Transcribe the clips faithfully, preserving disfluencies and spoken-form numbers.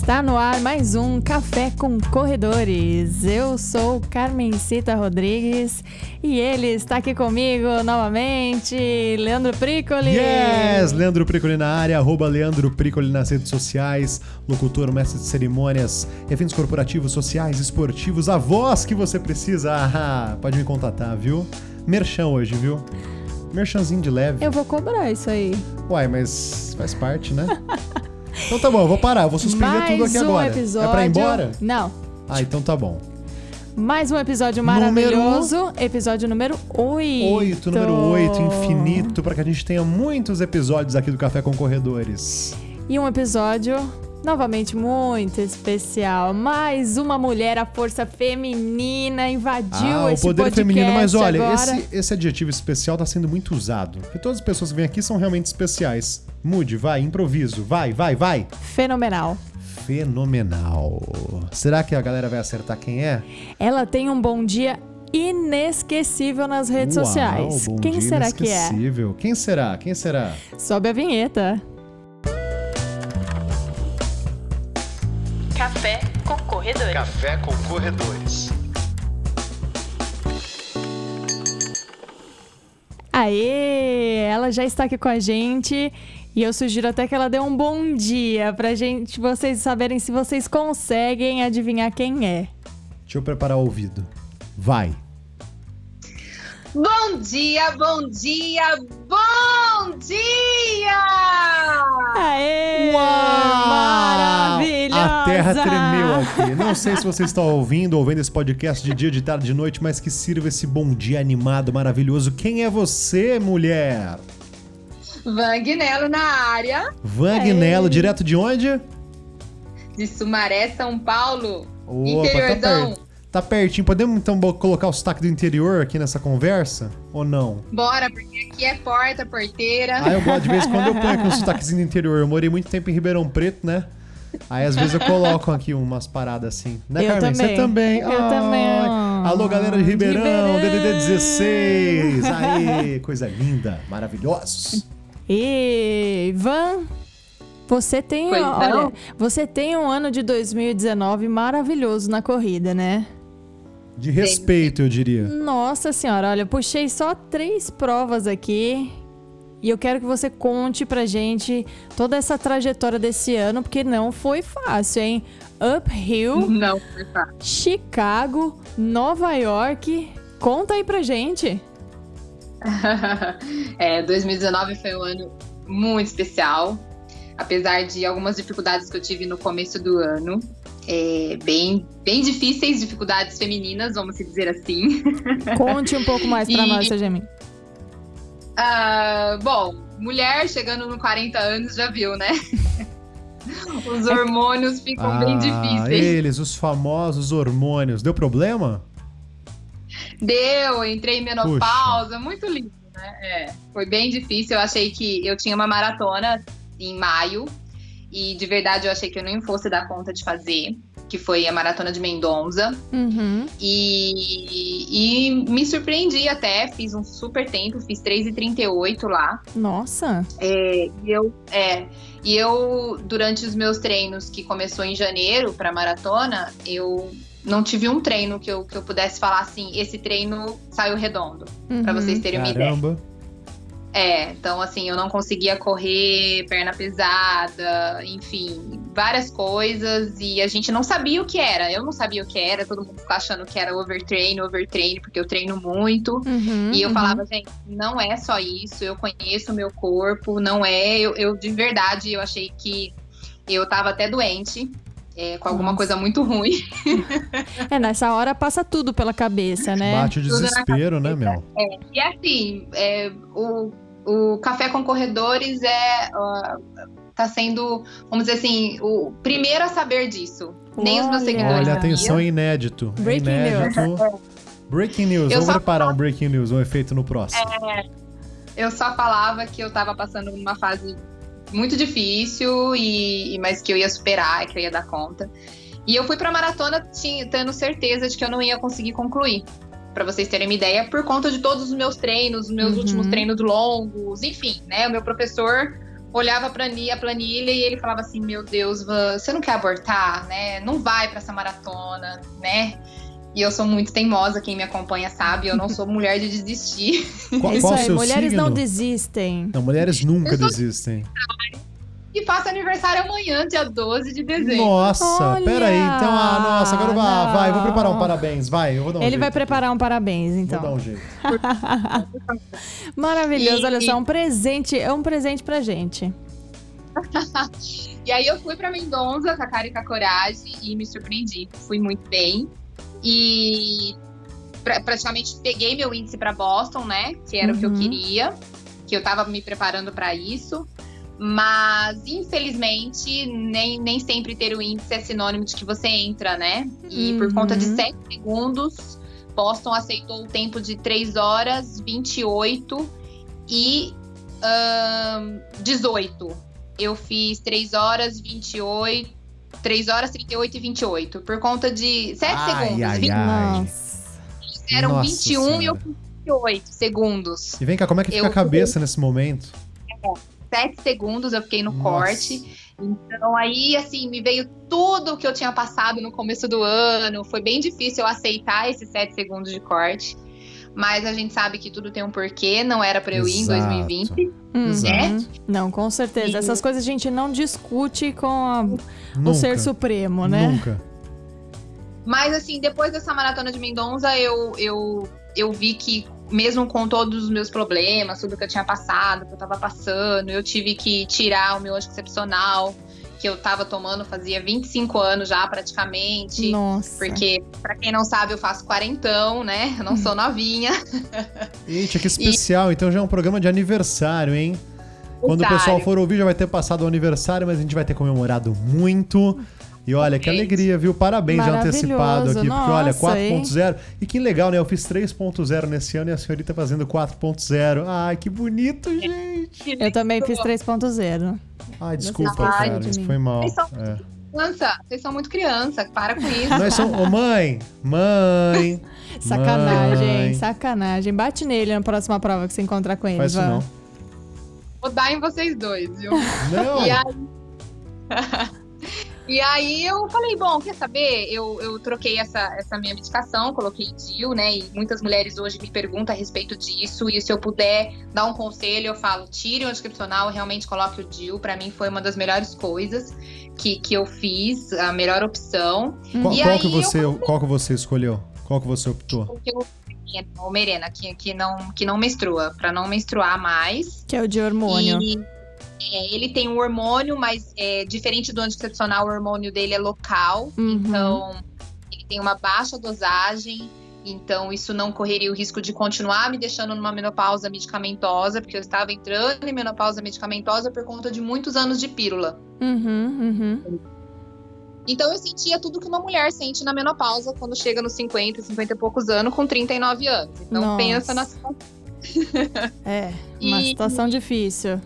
Está no ar mais um Café com Corredores. Eu sou Carmencita Rodrigues e ele está aqui comigo novamente, Leandro Pricoli. Yes! Leandro Pricoli na área, arroba Leandro Pricoli nas redes sociais, locutor, mestre de cerimônias, eventos corporativos, sociais, esportivos, a voz que você precisa. Ah, pode me contatar, viu? Merchan hoje, viu? Merchanzinho de leve. Eu vou cobrar isso aí. Uai, mas faz parte, né? Então tá bom, eu vou parar, eu vou suspender Mais tudo aqui um agora. Episódio... É pra ir embora? Não. Ah, então tá bom. Mais um episódio maravilhoso, número... episódio número oito. Oito, número oito, infinito, pra que a gente tenha muitos episódios aqui do Café com Corredores. E um episódio... novamente muito especial. Mais uma mulher, a força feminina invadiu ah, esse o poder podcast feminino. Mas olha, agora. esse, esse adjetivo especial tá sendo muito usado. Porque todas as pessoas que vêm aqui são realmente especiais. Mude, vai, improviso, vai, vai, vai. Fenomenal. Fenomenal. Será que a galera vai acertar quem é? Ela tem um bom dia inesquecível nas redes Uau, sociais. Bom Quem dia será que é? Quem será? Quem será? Sobe a vinheta. Café com Corredores. Café com Corredores. Aê! Ela já está aqui com a gente e eu sugiro até que ela dê um bom dia pra gente, vocês saberem se vocês conseguem adivinhar quem é. Deixa eu preparar o ouvido. Vai! Bom dia, bom dia, bom dia! Aê! Uau! Maravilhosa! A terra tremeu aqui. Não sei se você está ouvindo ou vendo esse podcast de dia, de tarde, de noite, mas que sirva esse bom dia animado, maravilhoso. Quem é você, mulher? Vagnello na área. Vagnello, direto de onde? De Sumaré, São Paulo. Opa, interiorzão. Tá perto. Tá pertinho. Podemos então colocar o sotaque do interior aqui nessa conversa? Ou não? Bora, porque aqui é porta, porteira. Ah, eu gosto de vez em quando eu ponho aqui um sotaquezinho do interior. Eu morei muito tempo em Ribeirão Preto, né? Aí às vezes eu coloco aqui umas paradas assim. Né, eu Carmen? Também. Você também. Eu oh. também. Alô, galera de Ribeirão, Ribeirão. D D D dezesseis. Aí, coisa linda, maravilhosos. E Ivan, você tem, Pois olha, não. você tem um ano de dois mil e dezenove maravilhoso na corrida, né? De respeito, eu diria. Nossa senhora, olha, eu puxei só três provas aqui e eu quero que você conte pra gente toda essa trajetória desse ano, porque não foi fácil, hein? Uphill, Não, foi fácil. Chicago, Nova York, conta aí pra gente. É, dois mil e dezenove foi um ano muito especial, apesar de algumas dificuldades que eu tive no começo do ano. É, bem, bem difíceis, dificuldades femininas, vamos dizer assim. Conte um pouco mais pra E- nós, Sajemi. Ah, bom, mulher chegando no quarenta anos já viu, né? Os hormônios ficam Ah, bem difíceis. eles, os famosos hormônios. Deu problema? Deu, entrei em menopausa, muito lindo, né? É, foi bem difícil. Eu achei que eu tinha uma maratona em maio e de verdade eu achei que eu nem fosse dar conta de fazer, que foi a maratona de Mendonça. Uhum. E, e me surpreendi até, fiz um super tempo, fiz três e trinta e oito lá. Nossa. É, e eu, é, e eu, durante os meus treinos, que começou em janeiro pra maratona, eu não tive um treino que eu, que eu pudesse falar assim, esse treino saiu redondo, Uhum. pra vocês terem uma ideia. Caramba. É, então assim, eu não conseguia correr, perna pesada, enfim, várias coisas, e a gente não sabia o que era, eu não sabia o que era, todo mundo ficava achando que era overtrain, overtrain, porque eu treino muito, Uhum, e eu uhum. falava, gente, não é só isso, eu conheço o meu corpo, não é, eu, eu de verdade, eu achei que eu tava até doente, é, com alguma Nossa. coisa muito ruim. É, nessa hora passa tudo pela cabeça, né? Bate o desespero, né, meu? E assim, é, o, o Café com Corredores é, uh, tá sendo, vamos dizer assim, o primeiro a saber disso. Nem os meus Olha. seguidores Olha, sabiam. atenção, é inédito. É Breaking inédito. Breaking news. Eu Vamos só preparar um breaking news, um efeito no próximo. Eu só falava que eu tava passando numa fase muito difícil, e, e- mas que eu ia superar, que eu ia dar conta. E eu fui pra maratona tinha, tendo certeza de que eu não ia conseguir concluir. Pra vocês terem uma ideia, por conta de todos os meus treinos, os meus Uhum. últimos treinos longos, enfim, né? O meu professor olhava pra a planilha e ele falava assim, meu Deus, você não quer abortar, né? Não vai pra essa maratona, né? E eu sou muito teimosa, quem me acompanha sabe, eu não sou mulher de desistir. Qual, Isso qual aí, seu mulheres signo? não desistem. Não, mulheres nunca Eu sou- desistem. E faço aniversário amanhã, dia doze de dezembro. Nossa, Olha! pera aí. Então, ah, nossa, agora vai, Não. vai, vou preparar um parabéns, vai, eu vou dar um Ele jeito vai aqui. preparar um parabéns, Vou então. dar um jeito. Maravilhoso, E- olha e- só, um presente, é um presente pra gente. E aí eu fui pra Mendonça com a cara e com a coragem e me surpreendi. Fui muito bem. E pra- praticamente peguei meu índice pra Boston, né? Que era o que eu Uhum. queria. Que eu tava me preparando pra isso. Mas, infelizmente, nem, nem sempre ter o índice é sinônimo de que você entra, né? E por Uhum. conta de sete segundos, Boston aceitou o tempo de três horas, vinte e oito e ahn, dezoito. Eu fiz três horas, vinte e oito, três horas, trinta e oito e vinte e oito. Por conta de sete Ai, segundos. ai, vinte ai. Nossa. eram Nossa vinte e um e eu Senhora. fiz vinte e oito segundos. E vem cá, como é que fica Eu a cabeça nesse momento? Sete segundos eu fiquei no Nossa. corte. Então aí, assim, me veio tudo o que eu tinha passado no começo do ano. Foi bem difícil eu aceitar esses sete segundos de corte. Mas a gente sabe que tudo tem um porquê. Não era pra eu ir em Exato. dois mil e vinte. Uhum. Exato. Não, com certeza. E- Essas coisas a gente não discute com a- o Nunca. Ser Supremo, né? Nunca. Mas, assim, depois dessa maratona de Mendonça, eu, eu, eu vi que, mesmo com todos os meus problemas, tudo que eu tinha passado, que eu tava passando, eu tive que tirar o meu anticoncepcional, que eu tava tomando fazia vinte e cinco anos já, praticamente. Nossa. Porque, pra quem não sabe, eu faço quarentão, né? Eu não sou novinha. Eita, que especial. Então já é um programa de aniversário, hein? Quando o pessoal Aniversário. for ouvir, já vai ter passado o aniversário, mas a gente vai ter comemorado muito. E olha, que Gente. alegria, viu? Parabéns já antecipado aqui, porque olha, Nossa, quatro ponto zero. E que legal, né? Eu fiz três ponto zero nesse ano e a senhorita fazendo quatro ponto zero. Ai, que bonito, gente. Eu também fiz três ponto zero. Ai, desculpa, Ai, cara, de isso mim. foi mal. Vocês são É. criança, vocês são muito criança, para com isso. Nós somos... Ô, mãe! Mãe! Sacanagem, Mãe. sacanagem. Bate nele na próxima prova que você encontrar com ele, Faz isso Van. não. Vou dar em vocês dois, viu? Não! E aí... E aí eu falei, bom, quer saber? Eu, eu troquei essa, essa minha medicação, coloquei D I U, né? E muitas mulheres hoje me perguntam a respeito disso. E se eu puder dar um conselho, eu falo, tire o anticoncepcional, realmente coloque o D I U. Pra mim foi uma das melhores coisas que, que eu fiz, a melhor opção. Qual, E qual aí que você, eu- qual que você escolheu? Qual que você optou? Porque eu, o Merena, que, que, não, que não menstrua, pra não menstruar mais. Que é o de hormônio. E é, ele tem um hormônio, mas é, diferente do anticoncepcional, o hormônio dele é local. Uhum. Então, ele tem uma baixa dosagem. Então, isso não correria o risco de continuar me deixando numa menopausa medicamentosa, porque eu estava entrando em menopausa medicamentosa por conta de muitos anos de pílula. Uhum, uhum. Então, eu sentia tudo que uma mulher sente na menopausa quando chega nos cinquenta, cinquenta e poucos anos, com trinta e nove anos. Então, Nossa. pensa na É, uma E- situação difícil.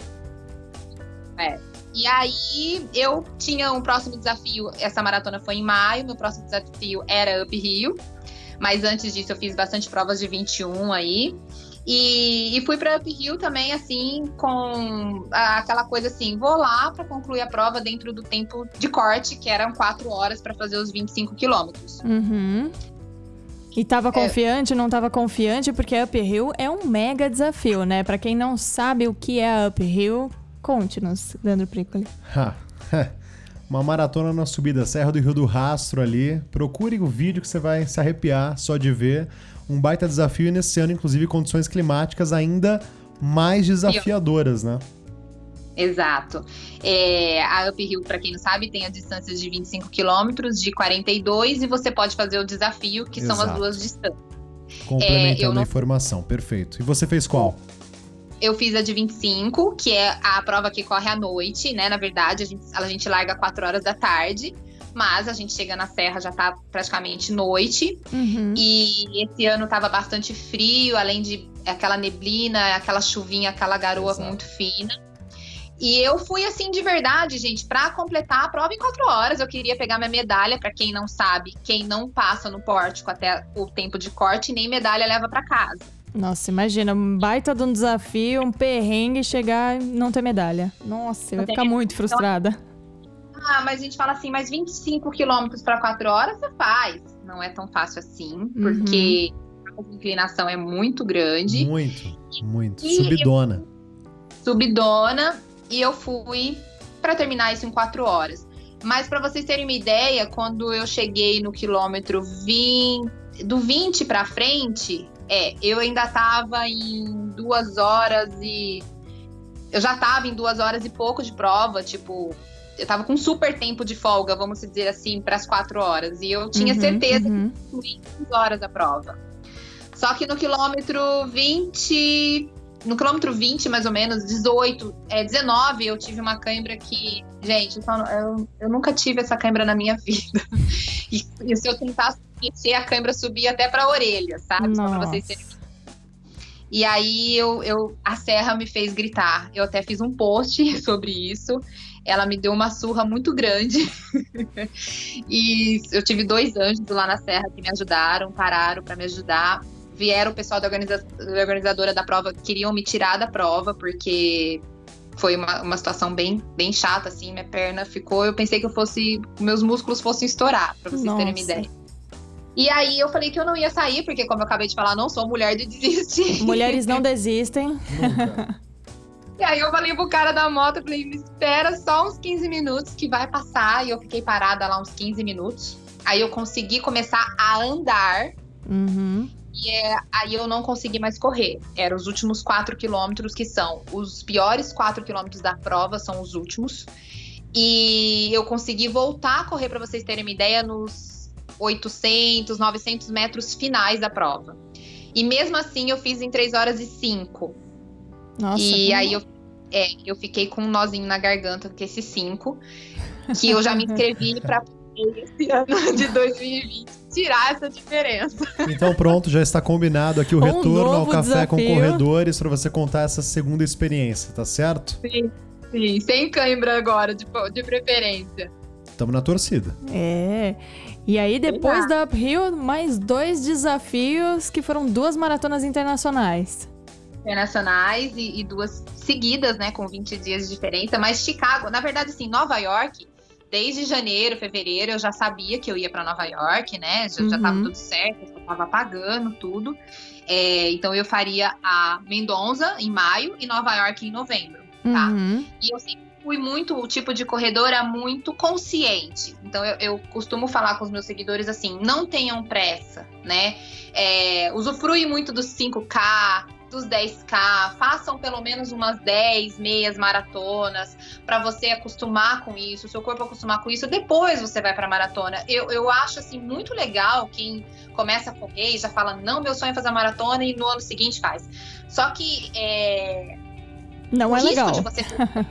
E aí, eu tinha um próximo desafio. Essa maratona foi em maio. Meu próximo desafio era Up Rio. Mas antes disso, eu fiz bastante provas de vinte e um aí. E, e fui para Up Rio também, assim, com a- aquela coisa assim: vou lá para concluir a prova dentro do tempo de corte, que eram quatro horas para fazer os vinte e cinco quilômetros. Uhum. E tava confiante, não tava confiante, porque a Up Hill é um mega desafio, né? Pra quem não sabe o que é a Up Hill, conte-nos, Leandro Priccoli. Ha, ha. Uma maratona na subida Serra do Rio do Rastro ali. Procure o vídeo que você vai se arrepiar só de ver. Um baita desafio e nesse ano, inclusive, condições climáticas ainda mais desafiadoras, né? Exato. É, a Up Hill, para quem não sabe, tem a distância de vinte e cinco quilômetros, de quarenta e dois, e você pode fazer o desafio, que são as Exato. duas distâncias. Complementando É, eu não- a informação. Perfeito. E você fez qual? Eu fiz a de vinte e cinco, que é a prova que corre à noite, né? Na verdade, a gente, a gente larga quatro horas da tarde, mas a gente chega na serra, já tá praticamente noite. Uhum. E esse ano tava bastante frio, além de aquela neblina, aquela chuvinha, aquela garoa Exato. muito fina. E eu fui assim de verdade, gente, pra completar a prova em quatro horas. Eu queria pegar minha medalha. Pra quem não sabe, quem não passa no pórtico até o tempo de corte, nem medalha leva pra casa. Nossa, imagina, um baita de um desafio, um perrengue, chegar e não ter medalha. Nossa, eu ia ficar muito frustrada. Ah, mas a gente fala assim, mas vinte e cinco quilômetros para quatro horas você faz. Não é tão fácil assim, porque uhum. a inclinação é muito grande. Muito, muito. E subidona. Eu, subidona, e eu fui para terminar isso em quatro horas. Mas para vocês terem uma ideia, quando eu cheguei no quilômetro vinte, do vinte para frente, é, eu ainda tava em duas horas e... Eu já tava em duas horas e pouco de prova, tipo... Eu tava com super tempo de folga, vamos dizer assim, para as quatro horas. E eu tinha uhum, certeza uhum. que concluí em duas horas a prova. Só que no quilômetro vinte... No quilômetro vinte, mais ou menos, dezoito, é, dezenove, eu tive uma cãibra que... Gente, eu, eu, eu nunca tive essa cãibra na minha vida. E, e se eu tentasse mexer, a cãibra subia até pra orelha, sabe? Só pra vocês terem... E aí, eu, eu, a serra me fez gritar. Eu até fiz um post sobre isso. Ela me deu uma surra muito grande. E eu tive dois anjos lá na serra que me ajudaram, pararam pra me ajudar. Vieram o pessoal da, organiza- da organizadora da prova, queriam me tirar da prova, porque foi uma, uma situação bem, bem chata, assim, minha perna ficou, eu pensei que eu fosse, meus músculos fossem estourar, pra vocês Nossa. terem uma ideia. E aí eu falei que eu não ia sair, porque como eu acabei de falar, não sou mulher de desistir. Mulheres não desistem. E aí eu falei pro cara da moto, eu falei, me espera só uns quinze minutos que vai passar, e eu fiquei parada lá uns quinze minutos. Aí eu consegui começar a andar. Uhum. E é, aí eu não consegui mais correr. Eram os últimos quatro quilômetros, que são os piores quatro quilômetros da prova, são os últimos. E eu consegui voltar a correr, para vocês terem uma ideia, nos oitocentos, novecentos metros finais da prova. E mesmo assim eu fiz em três horas e cinco. Nossa. E aí eu, é, eu fiquei com um nozinho na garganta com esses cinco, que eu já me inscrevi para esse ano de dois mil e vinte. Tirar essa diferença. Então pronto, já está combinado aqui o um retorno ao Café desafio. com Corredores para você contar essa segunda experiência, tá certo? Sim, sim, sem cãibra agora, de, de preferência. Estamos na torcida. É, e aí depois da Uphill, mais dois desafios que foram duas maratonas internacionais. Internacionais e, e duas seguidas, né, com vinte dias de diferença, mas Chicago, na verdade assim, Nova York... Desde janeiro, fevereiro, eu já sabia que eu ia para Nova York, né? Já, uhum. já tava tudo certo, eu tava pagando tudo. É, então, eu faria a Mendoza em maio e Nova York em novembro, tá? Uhum. E eu sempre fui muito, o tipo de corredora muito consciente. Então, eu, eu costumo falar com os meus seguidores assim, não tenham pressa, né? É, usufrui muito dos cinco K, dos dez K, façam pelo menos umas dez meias maratonas para você acostumar com isso, o seu corpo acostumar com isso, depois você vai para maratona. Eu, eu acho assim muito legal quem começa a correr e já fala, não, meu sonho é fazer a maratona e no ano seguinte faz. Só que é, não o é risco legal. de você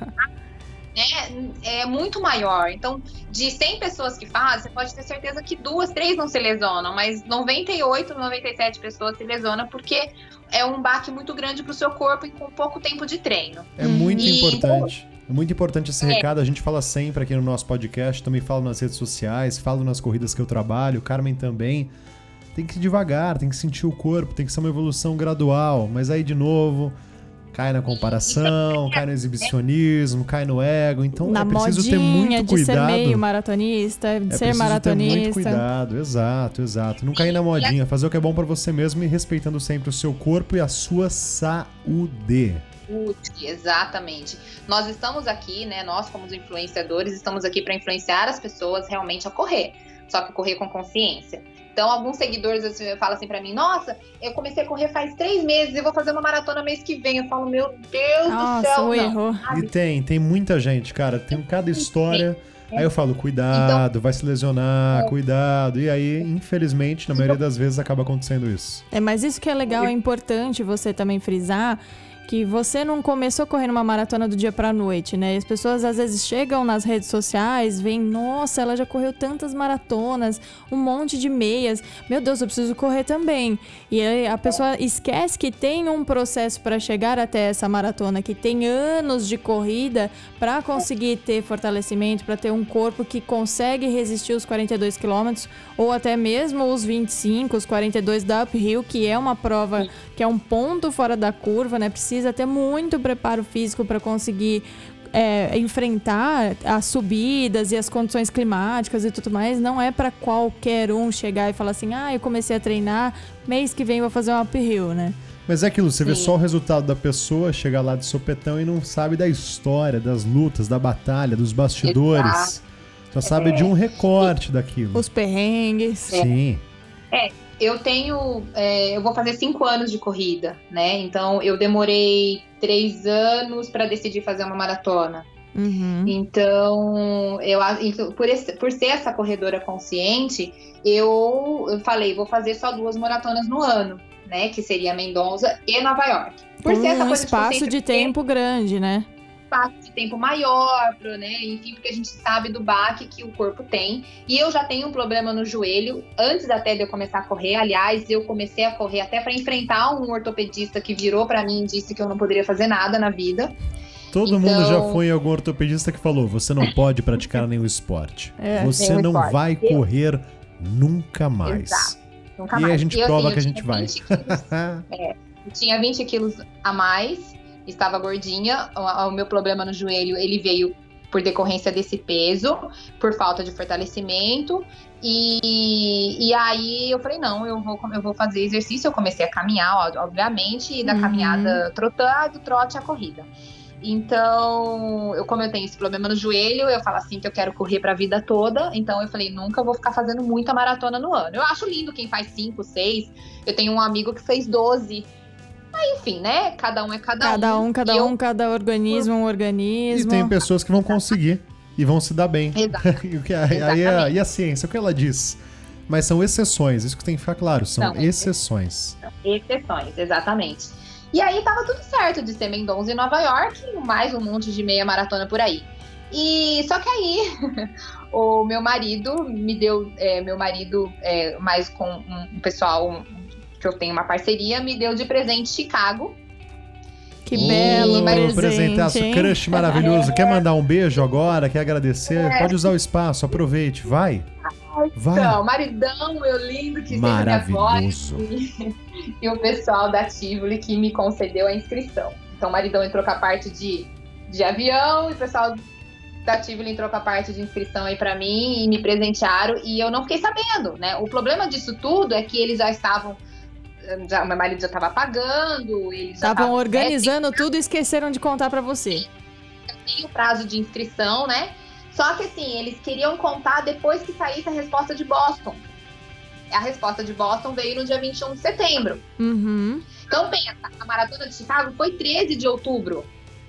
né, é muito maior. Então, de cem pessoas que fazem, você pode ter certeza que duas, três não se lesionam, mas noventa e oito, noventa e sete pessoas se lesionam porque é um baque muito grande para o seu corpo e com pouco tempo de treino. É muito e... importante. É muito importante esse é. recado. A gente fala sempre aqui no nosso podcast, também falo nas redes sociais, falo nas corridas que eu trabalho, Carmen também. Tem que ir devagar, tem que sentir o corpo, tem que ser uma evolução gradual. Mas aí, de novo... Cai na comparação, cai no exibicionismo, cai no ego. Então na é preciso modinha ter muito de cuidado. ser meio maratonista, de é ser maratonista. Ter muito cuidado, exato, exato. Não cair na modinha, fazer o que é bom pra você mesmo e respeitando sempre o seu corpo e a sua saúde. Exatamente. Nós estamos aqui, né? Nós, como os influenciadores, estamos aqui para influenciar as pessoas realmente a correr. Só que correr com consciência. Então, alguns seguidores assim, falam assim pra mim, nossa, eu comecei a correr faz três meses, eu vou fazer uma maratona mês que vem. Eu falo, meu Deus nossa, do céu, o não. erro. E tem, tem muita gente, cara, tem cada história. Aí eu falo, cuidado, então, vai se lesionar, é. cuidado. E aí, infelizmente, na maioria das vezes acaba acontecendo isso. É, mas isso que é legal, é importante você também frisar que você não começou correndo uma maratona do dia pra noite, né? E as pessoas às vezes chegam nas redes sociais, veem, nossa, ela já correu tantas maratonas, um monte de meias, meu Deus, eu preciso correr também. E aí a pessoa esquece que tem um processo para chegar até essa maratona, que tem anos de corrida para conseguir ter fortalecimento, para ter um corpo que consegue resistir os quarenta e dois quilômetros, ou até mesmo os vinte e cinco, os quarenta e dois da uphill, que é uma prova que é um ponto fora da curva, né? Precisa ter muito preparo físico para conseguir é, enfrentar as subidas e as condições climáticas e tudo mais. Não é para qualquer um chegar e falar assim, ah, eu comecei a treinar, mês que vem vou fazer uma uphill, né? Mas é aquilo, você Sim. vê só o resultado da pessoa, chegar lá de sopetão e não sabe da história, das lutas, da batalha, dos bastidores. Exato. Só sabe É. de um recorte daquilo. Os perrengues. Sim. É, eu tenho. É, eu vou fazer cinco anos de corrida, né? Então eu demorei três anos para decidir fazer uma maratona. Uhum. Então, eu, por, esse, por ser essa corredora consciente, eu, eu falei, vou fazer só duas maratonas no ano, né? Que seria Mendonça e Nova York. Por Com ser essa um coisa espaço de tempo grande, né? espaço de tempo maior, pro, né? Enfim, porque a gente sabe do baque que o corpo tem. E eu já tenho um problema no joelho, antes até de eu começar a correr. Aliás, eu comecei a correr até para enfrentar um ortopedista que virou para mim e disse que eu não poderia fazer nada na vida. Todo Então- mundo já foi em algum ortopedista que falou, você não pode praticar nenhum esporte. É, você nenhum não esporte. vai correr nunca mais. Exato. Nunca E aí mais. a gente E, assim, prova eu que a tinha gente vai. vinte quilos, eu tinha vinte quilos a mais, estava gordinha. O, o meu problema no joelho, ele veio por decorrência desse peso, por falta de fortalecimento. E, e aí eu falei, não, eu vou, eu vou fazer exercício. Eu comecei a caminhar, ó, obviamente, e da Uhum. caminhada trotando, do trote à corrida. Então, eu, como eu tenho esse problema no joelho, eu falo assim que eu quero correr pra vida toda. Então eu falei, nunca vou ficar fazendo muita maratona no ano. Eu acho lindo quem faz cinco, seis. Eu tenho um amigo que fez doze. Mas enfim, né? Cada um é cada, Cada um, cada E eu- um, cada organismo, um E organismo. tem pessoas que vão conseguir e vão se dar bem. Exato. E o que- aí a, Exatamente. e a ciência, o que ela diz? Mas são exceções, isso que tem que ficar claro, são São exceções. Exceções, exatamente. E aí tava tudo certo de ser Mendonça em Nova York, mais um monte de meia maratona por aí. E só que aí o meu marido me deu, é, meu marido, é, mais com um, um pessoal um, que eu tenho uma parceria, me deu de presente Chicago. Que E- belo mas- presente, presentaço, hein? crush maravilhoso. Quer mandar um beijo agora? Quer agradecer? É. Pode usar o espaço, aproveite. Vai. Vai. Então, maridão, meu lindo, que esteve minha Maravilhoso. voz, e, e o pessoal da Tivoli que me concedeu a inscrição. Então, o maridão entrou com a parte de, de avião e o pessoal da Tivoli entrou com a parte de inscrição aí pra mim e me presentearam e eu não fiquei sabendo, né? O problema disso tudo é que eles já estavam, já, meu marido já estava pagando, eles já Estavam tavam, organizando tudo e esqueceram de contar pra você. né, tem o prazo de inscrição, né? Só que assim, eles queriam contar depois que saísse a resposta de Boston. A resposta de Boston veio no dia vinte e um de setembro. Uhum. Então, pensa, a maratona de Chicago foi treze de outubro.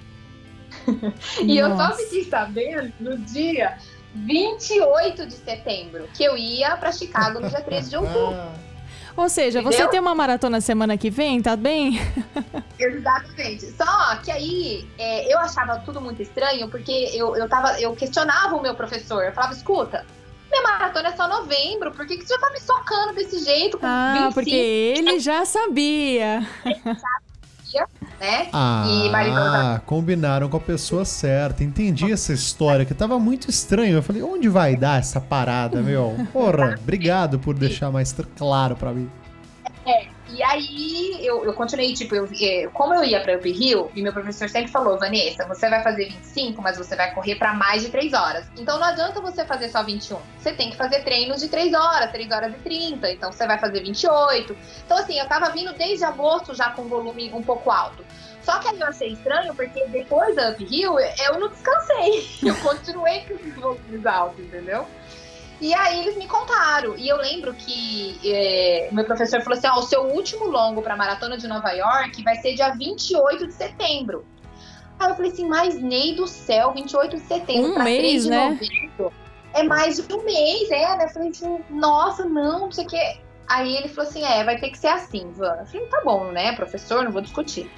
E eu só Nossa. fiquei sabendo no dia vinte e oito de setembro que eu ia pra Chicago no dia treze de outubro. Ou seja, você Entendeu? tem uma maratona semana que vem, tá bem? Exatamente. Só que aí é, eu achava tudo muito estranho, porque eu, eu, tava, eu questionava o meu professor. Eu falava, escuta, minha maratona é só novembro, por que, que você já tá me socando desse jeito com Ah, vinte e cinco, porque ele já sabia. né? Ah, E Maridão combinaram com a pessoa certa. Entendi essa história, que tava muito estranho. Eu falei, onde vai dar essa parada, meu? Porra, obrigado por deixar mais tr- claro pra mim. E aí eu, eu continuei, tipo, eu, é, como eu ia pra Uphill, e meu professor sempre falou, Vanessa, você vai fazer vinte e cinco, mas você vai correr pra mais de três horas. Então não adianta você fazer só vinte e um. Você tem que fazer treinos de três horas, três horas e trinta. Então você vai fazer vinte e oito. Então assim, eu tava vindo desde agosto já com volume um pouco alto. Só que aí eu achei estranho, porque depois da Uphill, eu não descansei. Eu continuei com os volumes altos, entendeu? E aí eles me contaram. E eu lembro que é, meu professor falou assim, ó, o seu último longo pra Maratona de Nova York vai ser dia vinte e oito de setembro. Aí eu falei assim, mas Ney do céu, vinte e oito de setembro Um pra mês, três de né? novembro. É mais de um mês, é, né? Eu falei assim, nossa, não, não sei o quê. Aí ele falou assim, é, vai ter que ser assim, Van. Eu falei, tá bom, né, professor, não vou discutir.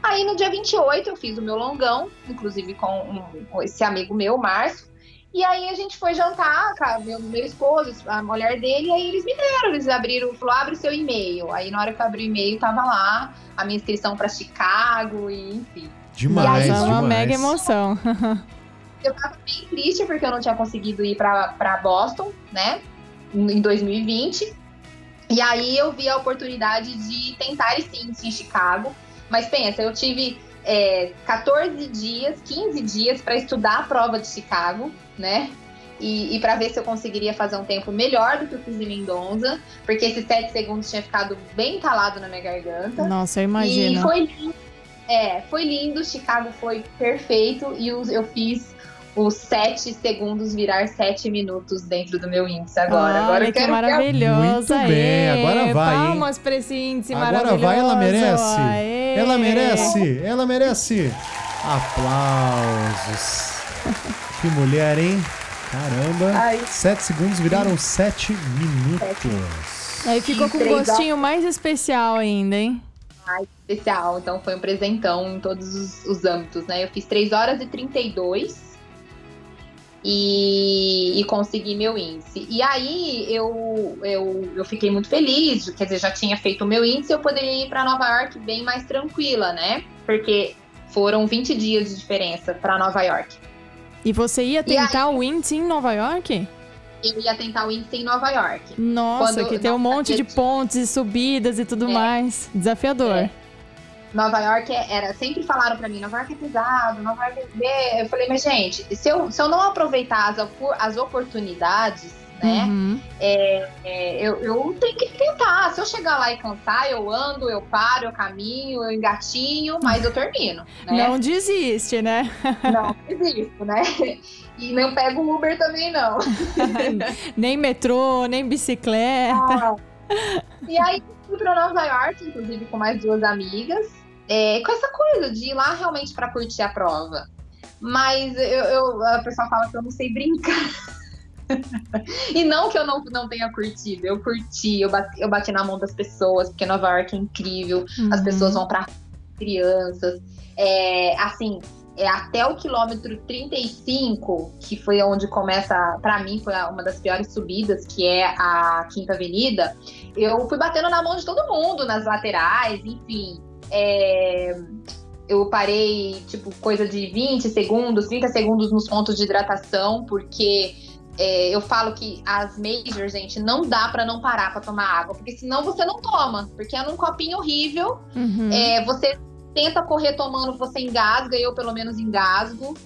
Aí no dia vinte e oito eu fiz o meu longão, inclusive com, um, com esse amigo meu, Márcio. E aí a gente foi jantar, cara, meu, meu esposo, a mulher dele, e aí eles me deram, eles abriram, falou, abre o seu e-mail. Aí na hora que eu abri o e-mail, tava lá a minha inscrição pra Chicago, e enfim. Demais, e aí, demais. uma mega emoção. Eu tava bem triste porque eu não tinha conseguido ir pra, pra Boston, né, em dois mil e vinte. E aí eu vi a oportunidade de tentar sim em Chicago. Mas pensa, eu tive é, quatorze dias, quinze dias para estudar a prova de Chicago, né? E, e para ver se eu conseguiria fazer um tempo melhor do que eu fiz em Mendonça, porque esses sete segundos tinha ficado bem calado na minha garganta. Nossa, eu imagino. E foi lindo. É, foi lindo, Chicago foi perfeito e eu fiz os sete segundos virar sete minutos dentro do meu índice agora. Olha, agora eu que quero maravilhosa. Muito bem, agora vai, hein? Palmas pra esse índice agora maravilhoso. vai, ela merece. Aê. Ela merece, ela merece. Aplausos. Que mulher, hein? Caramba. Ai. Sete segundos viraram sete minutos. Aí ficou com um gostinho mais especial ainda, hein? Mais especial, então foi um presentão em todos os, os âmbitos, né? Eu fiz três horas e trinta e dois e, e consegui meu índice. E aí eu, eu, eu fiquei muito feliz, quer dizer, já tinha feito o meu índice, eu poderia ir para Nova York bem mais tranquila, né? Porque foram vinte dias de diferença para Nova York. E você ia tentar aí, o índice em Nova York? Eu ia tentar o índice em Nova York. Nossa, Quando, que tem um monte de pontes e subidas e tudo é, mais. Desafiador. É. Nova York era, sempre falaram pra mim, Nova York é pesado, Nova York é... Eu falei, mas gente, se eu, se eu não aproveitar as, as oportunidades, né, uhum. é, é, eu, eu tenho que tentar. Se eu chegar lá e cansar, eu ando, eu paro, eu caminho, eu engatinho, mas eu termino, né? Não desiste, né? Não desisto, né? E não pego Uber também, não. Nem metrô, nem bicicleta. Ah. E aí, fui pra Nova York, inclusive com mais duas amigas, é, com essa coisa de ir lá realmente pra curtir a prova. Mas eu, eu, a pessoa fala que eu não sei brincar. E não que eu não, não tenha curtido, eu curti, eu bati, eu bati na mão das pessoas, porque Nova York é incrível, uhum. As pessoas vão pra crianças, é, assim, é, até o quilômetro trinta e cinco, que foi onde começa, pra mim, foi uma das piores subidas, que é a Quinta Avenida, eu fui batendo na mão de todo mundo, nas laterais, enfim, é... eu parei, tipo, coisa de vinte segundos, trinta segundos nos pontos de hidratação, porque é, eu falo que as majors, gente, não dá pra não parar pra tomar água, porque senão você não toma, porque é num copinho horrível, uhum. é, você tenta correr tomando, você engasga, eu pelo menos engasgo,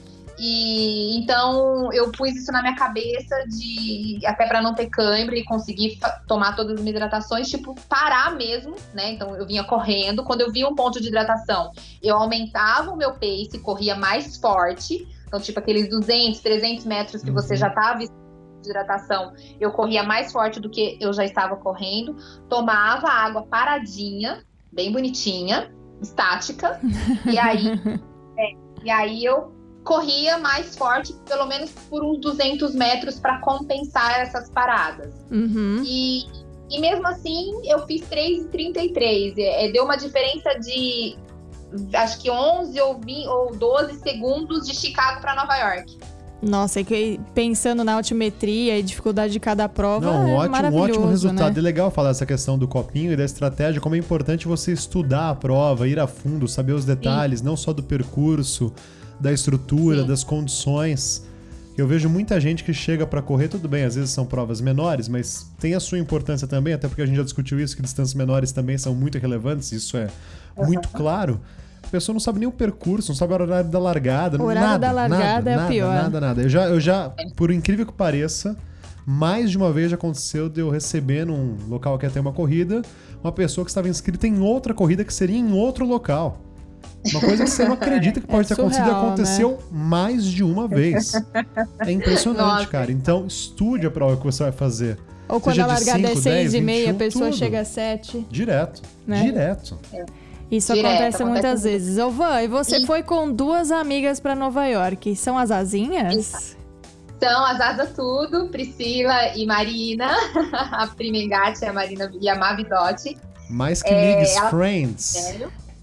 e então eu pus isso na minha cabeça, de até pra não ter cãibra e conseguir tomar todas as minhas hidratações, tipo, parar mesmo, né? Então eu vinha correndo, quando eu via um ponto de hidratação, eu aumentava o meu pace, corria mais forte, então tipo aqueles duzentos, trezentos metros que você já tava de hidratação, eu corria mais forte do que eu já estava correndo, tomava água paradinha, bem bonitinha, estática, e aí, é, e aí eu corria mais forte, pelo menos por uns duzentos metros, para compensar essas paradas. Uhum. E, e mesmo assim, eu fiz três e trinta e três. É, deu uma diferença de, acho que onze ou, vinte, ou doze segundos de Chicago para Nova York. Nossa, é que pensando na altimetria e dificuldade de cada prova, Não, é ótimo, maravilhoso, um ótimo resultado. né? É legal falar essa questão do copinho e da estratégia, como é importante você estudar a prova, ir a fundo, saber os detalhes, Sim. não só do percurso, da estrutura, Sim. das condições. Eu vejo muita gente que chega para correr, tudo bem, às vezes são provas menores, mas tem a sua importância também, até porque a gente já discutiu isso, que distâncias menores também são muito relevantes, isso é uhum. muito claro. A pessoa não sabe nem o percurso, não sabe o horário da largada, o horário nada, da largada nada, é nada, o pior. Nada, nada. Eu já, eu já, por incrível que pareça, mais de uma vez já aconteceu de eu receber num local que ia ter uma corrida, uma pessoa que estava inscrita em outra corrida que seria em outro local. Uma coisa que você não acredita que pode é ter surreal, acontecido e aconteceu né? mais de uma vez. É impressionante, Nossa. cara. Então, estude a prova que você vai fazer. Ou quando Seja a largada cinco, é seis dez, e meia, vinte e um, a pessoa tudo. chega às sete. Direto, né? direto. É. Isso Direto, acontece, acontece muitas muito. vezes. Ô, Van, e você e... foi com duas amigas pra Nova York. São as asinhas? Isso. São as asas tudo, Priscila e Marina. A prima Engate, a Marina e a Mavidotti. Mais que é, Leagues ela... Friends. Sério?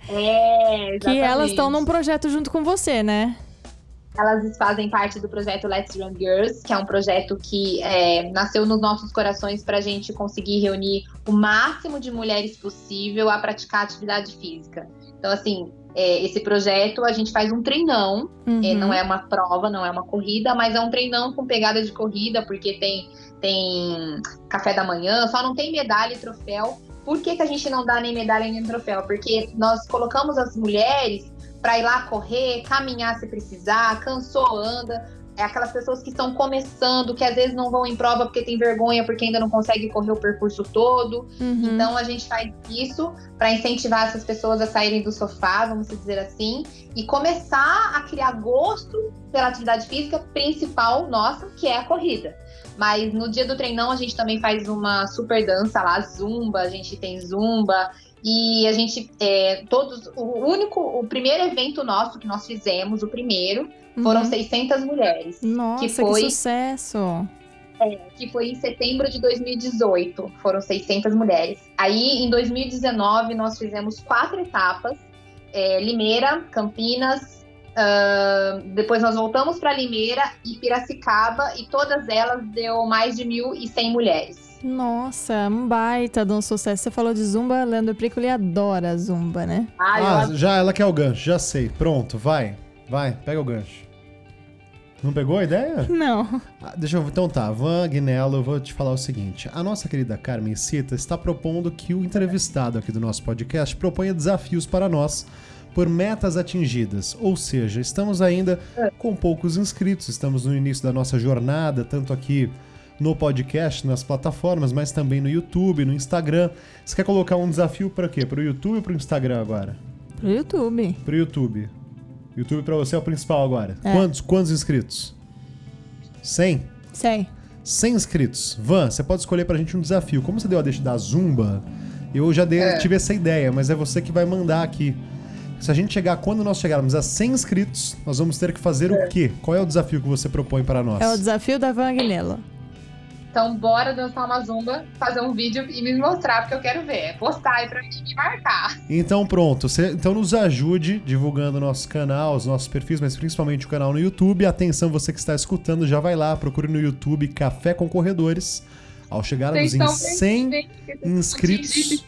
É, exatamente. Que elas estão num projeto junto com você, né? Elas fazem parte do projeto Let's Run Girls, que é um projeto que é, nasceu nos nossos corações para a gente conseguir reunir o máximo de mulheres possível a praticar atividade física. Então, assim, é, esse projeto a gente faz um treinão, Uhum. é, não é uma prova, não é uma corrida, mas é um treinão com pegada de corrida, porque tem, tem café da manhã, só não tem medalha e troféu. Por que que a gente não dá nem medalha nem troféu? Porque nós colocamos as mulheres para ir lá correr, caminhar se precisar, cansou, anda. É aquelas pessoas que estão começando, que às vezes não vão em prova porque tem vergonha, porque ainda não consegue correr o percurso todo. Uhum. Então a gente faz isso para incentivar essas pessoas a saírem do sofá, vamos dizer assim, e começar a criar gosto pela atividade física principal nossa, que é a corrida. Mas no dia do treinão a gente também faz uma super dança lá, zumba, a gente tem zumba. E a gente, é, todos, o único, o primeiro evento nosso que nós fizemos, o primeiro, foram Uhum. seiscentas mulheres. Nossa, que, foi, que sucesso! É, que foi em setembro de dois mil e dezoito, foram seiscentas mulheres. Aí, em dois mil e dezenove, nós fizemos quatro etapas, é, Limeira, Campinas, uh, depois nós voltamos para Limeira e Piracicaba, e todas elas deu mais de mil e cem mulheres. Nossa, um baita de um sucesso. Você falou de zumba, Leandro Priccoli adora zumba, né? Ai, Ah, eu... já ela quer o gancho, já sei. Pronto, vai. Vai, pega o gancho. Não pegou a ideia? Não. Ah, deixa eu... Então tá, Van Guinello, eu vou te falar o seguinte. A nossa querida Carmen Cita está propondo que o entrevistado aqui do nosso podcast proponha desafios para nós por metas atingidas. Ou seja, estamos ainda com poucos inscritos, estamos no início da nossa jornada, tanto aqui no podcast, nas plataformas, mas também no YouTube, no Instagram. Você quer colocar um desafio para quê? Para o YouTube ou para o Instagram agora? Pro YouTube. Para o YouTube. YouTube para você é o principal agora. É. Quantos, quantos inscritos? cem? Sei. cem inscritos. Van, você pode escolher pra gente um desafio. Como você deu a deixa da Zumba, eu já dei, É. tive essa ideia, mas é você que vai mandar aqui. Se a gente chegar, quando nós chegarmos a cem inscritos, nós vamos ter que fazer o quê? Qual é o desafio que você propõe para nós? É o desafio da Van Guinello. Então, bora dançar uma zumba, fazer um vídeo e me mostrar, porque eu quero ver. Postar aí pra mim me marcar. Então pronto, você, então nos ajude divulgando o nosso canal, os nossos perfis, mas principalmente o canal no YouTube. Atenção, você que está escutando, já vai lá, procure no YouTube Café com Corredores. Ao chegarmos em cem inscritos,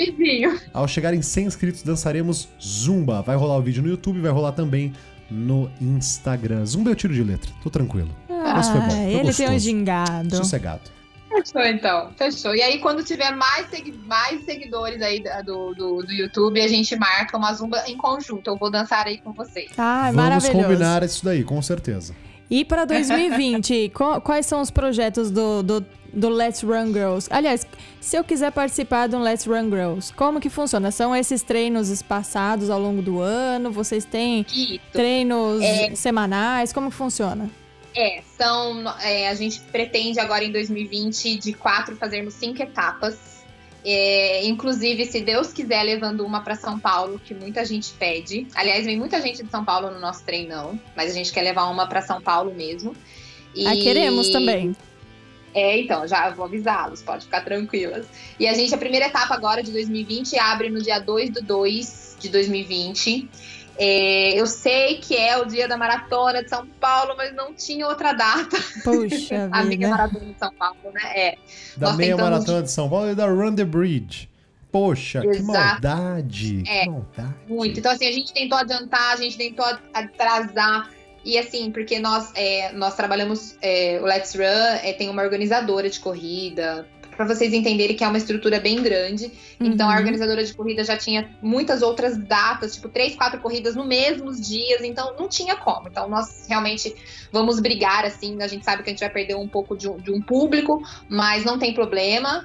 ao chegar em cem inscritos, dançaremos Zumba. Vai rolar o vídeo no YouTube, vai rolar também no Instagram. Zumba é o tiro de letra, tô tranquilo. Mas foi bom, foi ele gostoso. tem um gingado. Sossegado. Fechou, então. Fechou. E aí, quando tiver mais, segui- mais seguidores aí da- do, do, do YouTube, a gente marca uma zumba em conjunto. Eu vou dançar aí com vocês. Ai, Vamos maravilhoso. combinar isso daí, com certeza. E para dois mil e vinte, qu- quais são os projetos do, do, do Let's Run Girls? Aliás, se eu quiser participar do Let's Run Girls, como que funciona? São esses treinos espaçados ao longo do ano? Vocês têm Isso. treinos É. semanais? Como que funciona? É, são, é, a gente pretende agora em dois mil e vinte, de quatro, fazermos cinco etapas. É, inclusive, se Deus quiser, levando uma para São Paulo, que muita gente pede. Aliás, vem muita gente de São Paulo no nosso treinão, mas a gente quer levar uma para São Paulo mesmo. E... Ah, queremos também. É, então, já vou avisá-los, pode ficar tranquilas. E a gente, a primeira etapa agora de dois mil e vinte, abre no dia dois do dois de dois mil e vinte. É, eu sei que é o dia da Maratona de São Paulo, mas não tinha outra data. Puxa A minha vida. Maratona de São Paulo, né? É. Da Nós meia tentamos- maratona de São Paulo e da Run the Bridge. Poxa, que Exato. maldade. É, que maldade. Muito. Então, assim, a gente tentou adiantar, a gente tentou atrasar. E assim, porque nós, é, nós trabalhamos, é, o Let's Run é, tem uma organizadora de corrida, para vocês entenderem que é uma estrutura bem grande. Então, a Uhum. organizadora de corrida já tinha muitas outras datas, tipo, três, quatro corridas no mesmos dias, então não tinha como. Então, nós realmente vamos brigar, assim, a gente sabe que a gente vai perder um pouco de um, de um público, mas não tem problema.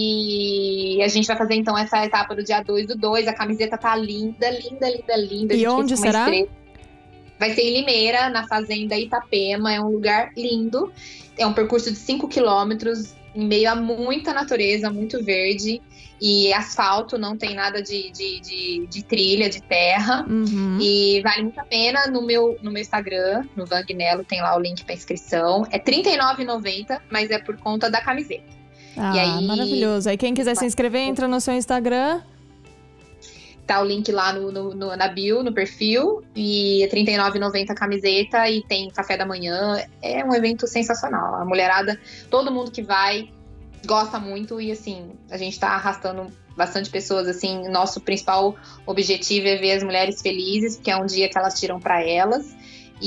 E a gente vai fazer, então, essa etapa do dia dois do dois. A camiseta tá linda, linda, linda, linda. A E gente fez onde com uma será? estrela. Vai ser em Limeira, na Fazenda Itapema. É um lugar lindo. É um percurso de cinco quilômetros, em meio a muita natureza, muito verde. E asfalto, não tem nada de, de, de, de trilha, de terra. Uhum. E vale muito a pena. No meu, no meu Instagram, no Van Guinello, tem lá o link para inscrição. É trinta e nove reais e noventa centavos, mas é por conta da camiseta. Ah, E aí- maravilhoso. Aí quem quiser se inscrever, entra no seu Instagram. Tá o link lá no, no, no, na bio, no perfil, e é trinta e nove reais e noventa centavos a camiseta, e tem café da manhã. É um evento sensacional. A mulherada, todo mundo que vai, gosta muito, e assim, a gente tá arrastando bastante pessoas, assim, nosso principal objetivo é ver as mulheres felizes, porque é um dia que elas tiram pra elas,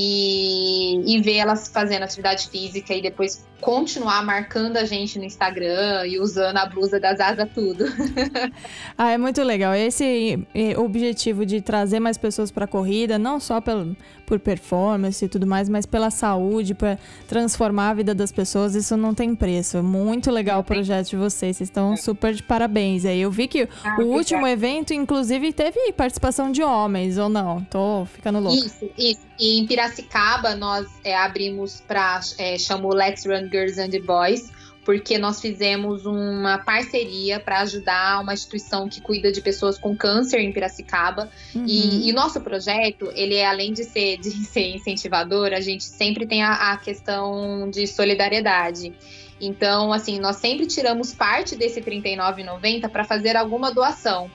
e, e ver elas fazendo atividade física e depois continuar marcando a gente no Instagram e usando a blusa das asas tudo. Ah, é muito legal. Esse objetivo de trazer mais pessoas para a corrida, não só pelo, por performance e tudo mais, mas pela saúde, para transformar a vida das pessoas, isso não tem preço. Muito legal o projeto de vocês. Vocês estão super de parabéns. Aí eu vi que ah, o último é. evento, inclusive, teve participação de homens, ou não? Tô ficando louca. Isso, isso. E em Piracicaba, nós é, abrimos para, é, chamou Let's Run Girls and Boys, porque nós fizemos uma parceria para ajudar uma instituição que cuida de pessoas com câncer em Piracicaba. Uhum. E o nosso projeto, ele é, além de ser, de ser incentivador, a gente sempre tem a, a questão de solidariedade. Então, assim, nós sempre tiramos parte desse trinta e nove reais e noventa centavos para fazer alguma doação.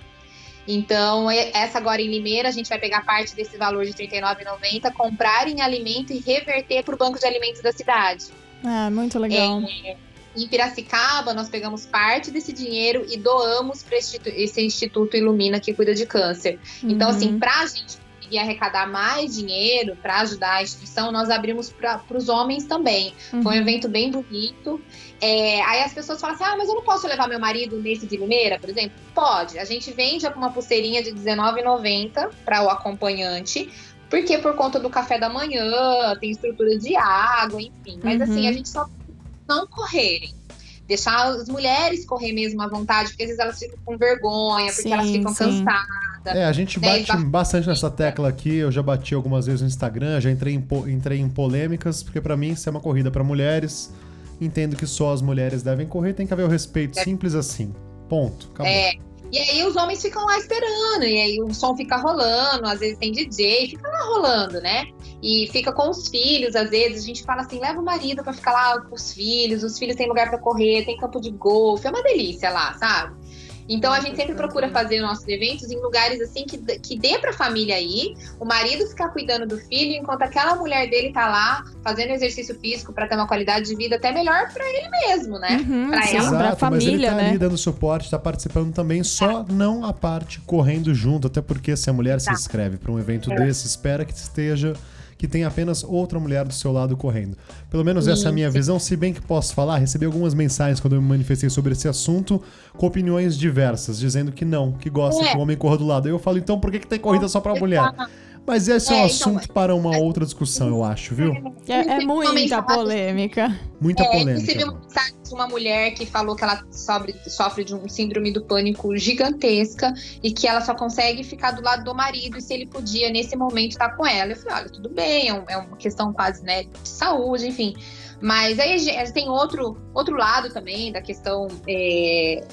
Então, essa agora em Limeira, a gente vai pegar parte desse valor de trinta e nove reais e noventa centavos, comprar em alimento e reverter para o Banco de Alimentos da cidade. Ah, muito legal. É, em Piracicaba, nós pegamos parte desse dinheiro e doamos para esse Instituto Ilumina, que cuida de câncer. Uhum. Então, assim, para a gente conseguir arrecadar mais dinheiro para ajudar a instituição, nós abrimos para os homens também. Uhum. Foi um evento bem bonito. É, aí as pessoas falam assim, ah, mas eu não posso levar meu marido nesse de Limeira, por exemplo? Pode. A gente vende uma pulseirinha de dezenove reais e noventa centavos para o acompanhante, porque por conta do café da manhã, tem estrutura de água, enfim. Mas uhum. assim, a gente só não correrem. Deixar as mulheres correr mesmo à vontade, porque às vezes elas ficam com vergonha, porque sim, elas ficam sim. cansadas. É, a gente bate né? bastante nessa tecla aqui, eu já bati algumas vezes no Instagram, já entrei em, entrei em polêmicas, porque pra mim isso é uma corrida pra mulheres, entendo que só as mulheres devem correr, tem que haver o respeito, é. simples assim. Ponto, acabou. É. E aí os homens ficam lá esperando, e aí o som fica rolando, às vezes tem D J, fica lá rolando, né? E fica com os filhos, às vezes a gente fala assim, leva o marido pra ficar lá com os filhos, os filhos têm lugar pra correr, tem campo de golfe, é uma delícia lá, sabe? Então a gente sempre procura fazer nossos eventos em lugares assim que, que dê pra família ir, o marido ficar cuidando do filho, enquanto aquela mulher dele tá lá fazendo exercício físico pra ter uma qualidade de vida até melhor pra ele mesmo, né? Uhum, pra sim, ela. Exato, pra família, mas ele tá né? ali dando suporte, tá participando também, só é. não a parte correndo junto, até porque se a mulher tá. se inscreve pra um evento é. desse, espera que esteja... que tem apenas outra mulher do seu lado correndo. Pelo menos essa é a minha visão, se bem que posso falar, recebi algumas mensagens quando eu me manifestei sobre esse assunto, com opiniões diversas, dizendo que não, que gosta é. que o homem corra do lado. Aí eu falo, então por que, que tem corrida só pra mulher? Mas esse é, é um assunto então, para uma outra discussão, eu acho, viu? É, é muita polêmica. Muita é, polêmica. Eu recebi uma mensagem de uma mulher que falou que ela sofre, sofre de um síndrome do pânico gigantesca e que ela só consegue ficar do lado do marido e se ele podia, nesse momento, estar com ela. Eu falei, olha, tudo bem, é, um, é uma questão quase, né, de saúde, enfim. Mas aí a gente tem outro, outro lado também da questão... É,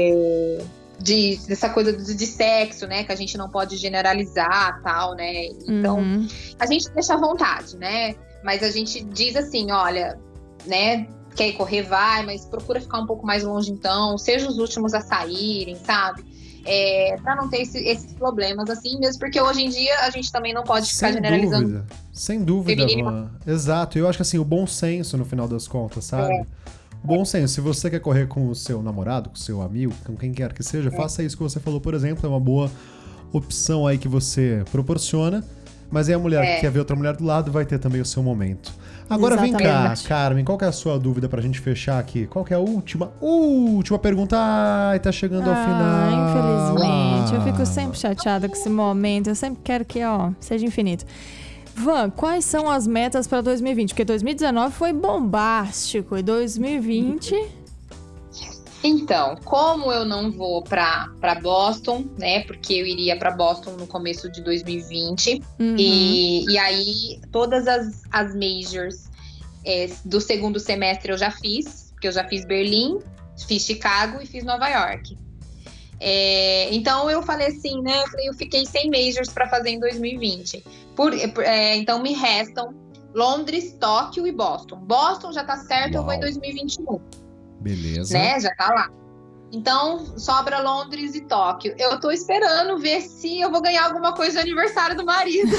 é, De, dessa coisa de, de sexo, né, que a gente não pode generalizar, tal, né, então uhum. a gente deixa à vontade, né, mas a gente diz assim, olha, né, quer ir correr, vai, mas procura ficar um pouco mais longe então, seja os últimos a saírem, sabe, é, pra não ter esse, esses problemas assim mesmo, porque hoje em dia a gente também não pode ficar sem generalizando. Dúvida. Sem dúvida, Van. Exato, eu acho que assim, o bom senso no final das contas, sabe? É. Bom senso, se você quer correr com o seu namorado, com o seu amigo, com quem quer que seja, é. faça isso que você falou, por exemplo, é uma boa opção aí que você proporciona, mas aí a mulher é. que quer ver outra mulher do lado vai ter também o seu momento. Agora Exatamente. Vem cá, Carmen, qual que é a sua dúvida pra gente fechar aqui? Qual que é a última, última pergunta? Ai, tá chegando ao ah, final. Infelizmente, ah. eu fico sempre chateada com esse momento, eu sempre quero que, ó, seja infinito. Van, quais são as metas para dois mil e vinte? Porque dois mil e dezenove foi bombástico e dois mil e vinte... Então, como eu não vou para Boston, né? Porque eu iria para Boston no começo de dois mil e vinte. Uhum. E, e aí, todas as, as majors é, do segundo semestre eu já fiz. Porque eu já fiz Berlim, fiz Chicago e fiz Nova York. É, então eu falei assim, né? Eu, falei, eu fiquei sem majors para fazer em dois mil e vinte. Por, é, então me restam Londres, Tóquio e Boston. Boston já tá certo, Uau. Eu vou em dois mil e vinte e um. Beleza. Né? Já tá lá. Então, sobra Londres e Tóquio. Eu tô esperando ver se eu vou ganhar alguma coisa de aniversário do marido.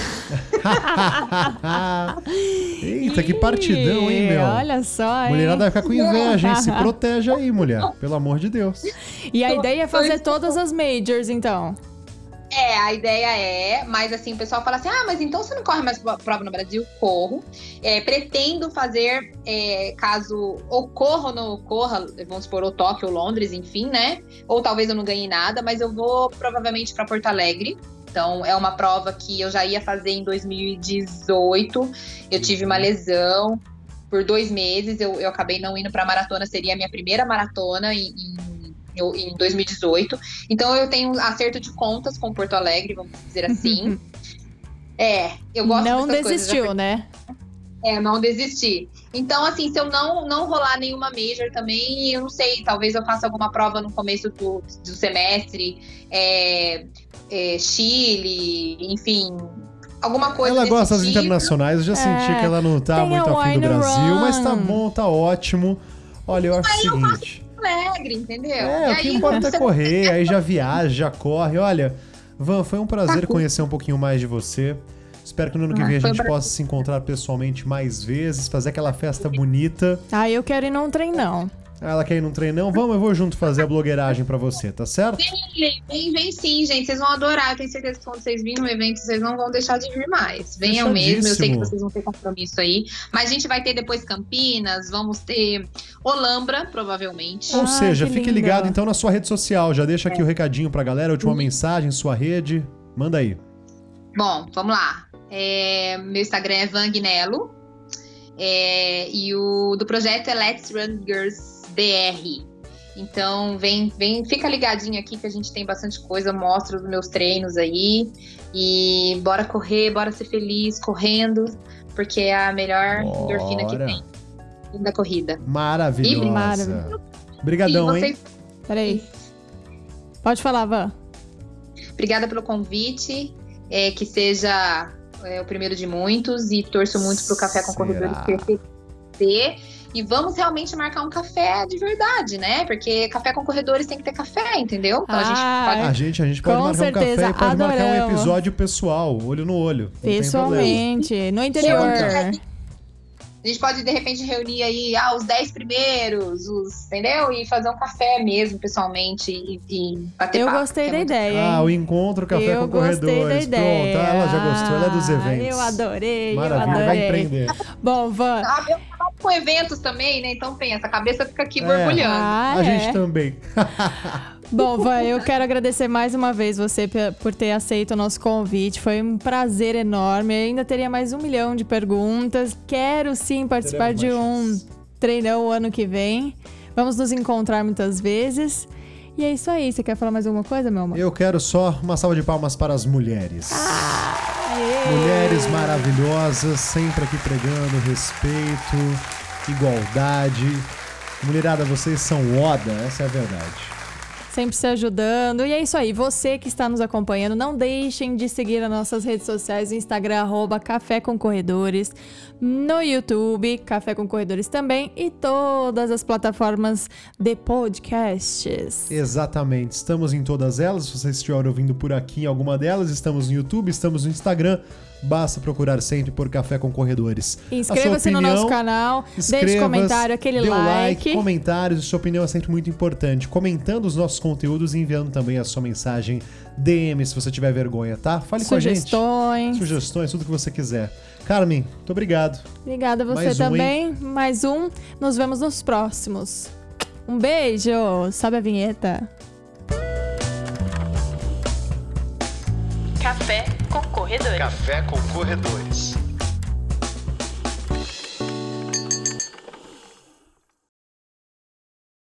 Eita, que partidão, hein, meu? Olha só, hein? Mulherada vai ficar com inveja, hein? Se protege aí, mulher. Pelo amor de Deus. E a ideia é fazer todas as majors, então. É, a ideia é, mas assim, o pessoal fala assim, ah, mas então você não corre mais prova no Brasil? Corro. É, pretendo fazer, é, caso ocorra ou não ocorra, vamos supor, ou Tóquio ou Londres, enfim, né? Ou talvez eu não ganhe nada, mas eu vou provavelmente para Porto Alegre. Então, é uma prova que eu já ia fazer em dois mil e dezoito. Eu tive uma lesão por dois meses, eu, eu acabei não indo para maratona, seria a minha primeira maratona em, em em dois mil e dezoito. Então eu tenho acerto de contas com Porto Alegre, vamos dizer assim. É, eu gosto não dessas desistiu, coisas. né? É, não desisti. Então, assim, se eu não, não rolar nenhuma major também, eu não sei, talvez eu faça alguma prova no começo do, do semestre, é, é, Chile, enfim, alguma coisa. Ela gosta das tipo. internacionais, eu já é, senti que ela não tá tem muito afim do Brasil, run. Mas tá bom, tá ótimo. Olha, eu acho Aí o seguinte... Alegre, entendeu? É, e o que aí, importa você... é correr, aí já viaja, já corre. Olha, Van, foi um prazer conhecer um pouquinho mais de você. Espero que no ano que vem a gente possa se encontrar pessoalmente mais vezes, fazer aquela festa bonita. Ah, eu quero ir num treinão. Ela quer ir num treinão? Vamos, eu vou junto fazer a blogueiragem pra você, tá certo? Vem, vem, vem sim, gente. Vocês vão adorar. Eu tenho certeza que quando vocês virem no evento, vocês não vão deixar de vir mais. Venham mesmo. Eu sei que vocês vão ter compromisso aí. Mas a gente vai ter depois Campinas, vamos ter Olambra, provavelmente. Ou ah, seja, fique lindo. ligado então na sua rede social. Já deixa aqui é. o recadinho pra galera, a última uhum. mensagem, sua rede. Manda aí. Bom, vamos lá. É, meu Instagram é Vangnello. É, e o do projeto é Let's Run Girls B R. Então vem, vem, fica ligadinho aqui que a gente tem bastante coisa, mostro os meus treinos aí e bora correr, bora ser feliz correndo, porque é a melhor endorfina que tem da corrida. Maravilhosa. Maravilhosa. Obrigadão, vocês... hein? Peraí. Pode falar, Van. Obrigada pelo convite, é, que seja é, o primeiro de muitos e torço muito pro Café com Corredores crescer. E vamos realmente marcar um café de verdade, né? Porque Café com Corredores tem que ter café, entendeu? Então ah, a gente pode... A gente, a gente pode marcar certeza, um café e pode adoramos. marcar um episódio pessoal, olho no olho. Pessoalmente, no interior. A gente pode, de repente, reunir aí ah, os dez primeiros, os, entendeu? E fazer um café mesmo, pessoalmente, e, e bater Eu papo. gostei da é ideia, hein? Ah, o encontro Café eu com Corredores. Da ideia. Pronto, ela já gostou, ela é dos eventos. Eu adorei, Maravilha, eu adorei. vai empreender. Bom, Van... Ah, eu trabalho com eventos também, né? Então pensa, a cabeça fica aqui é. borbulhando. Ah, a é. gente também. Bom, Van, eu quero agradecer mais uma vez você por ter aceito o nosso convite. Foi um prazer enorme. Eu ainda teria mais um milhão de perguntas. Quero sim participar de um treinão o ano que vem. Vamos nos encontrar muitas vezes. E é isso aí. Você quer falar mais alguma coisa, meu amor? Eu quero só uma salva de palmas para as mulheres. Ah, mulheres maravilhosas, sempre aqui pregando respeito, igualdade. Mulherada, vocês são Oda, essa é a verdade. Sempre se ajudando. E é isso aí. Você que está nos acompanhando, não deixem de seguir as nossas redes sociais. No Instagram, arroba Café com Corredores. No YouTube, Café com Corredores também. E todas as plataformas de podcasts. Exatamente. Estamos em todas elas. Se você estiver ouvindo por aqui em alguma delas, estamos no YouTube, estamos no Instagram. Basta procurar sempre por Café com Corredores. Inscreva-se no nosso canal, deixe comentário, aquele dê like. like. Comentários, sua opinião é sempre muito importante. Comentando os nossos conteúdos e enviando também a sua mensagem D M se você tiver vergonha, tá? Fale Sugestões. com a gente. Sugestões, tudo que você quiser. Carmen, muito obrigado. Obrigada a você Mais um, também. hein? Mais um. Nos vemos nos próximos. Um beijo. Sobe a vinheta. Café com Corredores. Café com Corredores.